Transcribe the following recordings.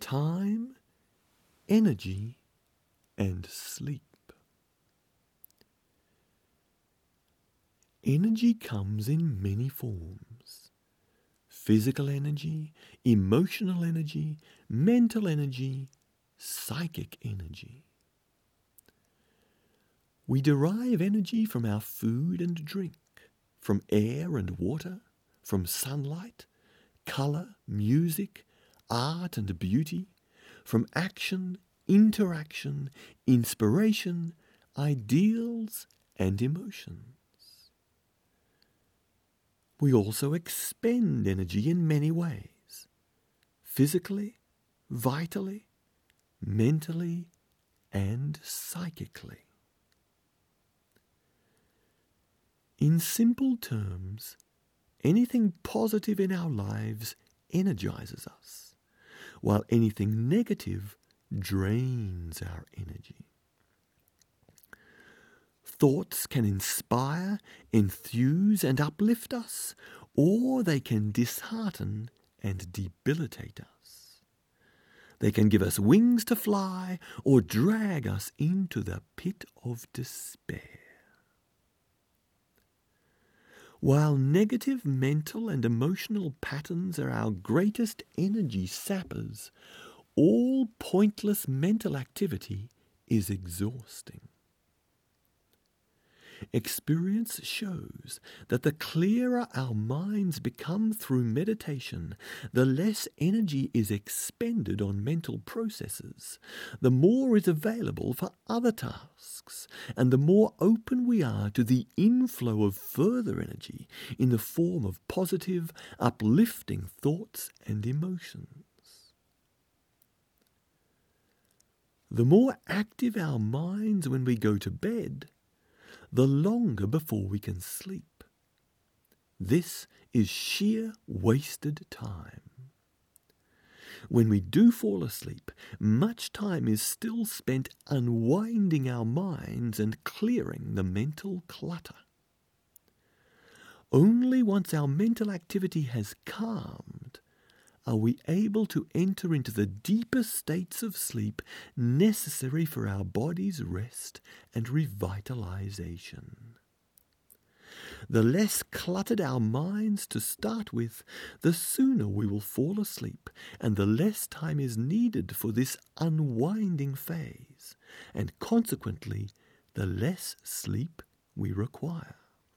time, energy, and sleep. Energy comes in many forms: physical energy, emotional energy, mental energy, psychic energy. We derive energy from our food and drink, from air and water, from sunlight, colour, music, art and beauty, from action, interaction, inspiration, ideals and emotions. We also expend energy in many ways: physically, vitally, mentally, and psychically. In simple terms, anything positive in our lives energizes us, while anything negative drains our energy. Thoughts can inspire, enthuse, and uplift us, or they can dishearten and debilitate us. They can give us wings to fly, or drag us into the pit of despair. While negative mental and emotional patterns are our greatest energy sappers, all pointless mental activity is exhausting. Experience shows that the clearer our minds become through meditation, the less energy is expended on mental processes, the more is available for other tasks, and the more open we are to the inflow of further energy in the form of positive, uplifting thoughts and emotions. The more active our minds when we go to bed, the longer before we can sleep. This is sheer wasted time. When we do fall asleep, much time is still spent unwinding our minds and clearing the mental clutter. Only once our mental activity has calmed are we able to enter into the deeper states of sleep necessary for our body's rest and revitalization. The less cluttered our minds to start with, the sooner we will fall asleep, and the less time is needed for this unwinding phase, and consequently, the less sleep we require.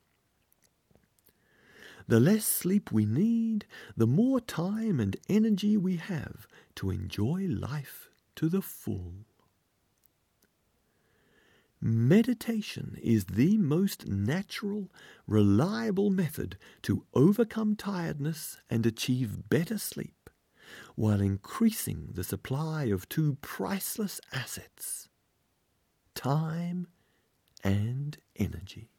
The less sleep we need, the more time and energy we have to enjoy life to the full. Meditation is the most natural, reliable method to overcome tiredness and achieve better sleep, while increasing the supply of two priceless assets: time and energy.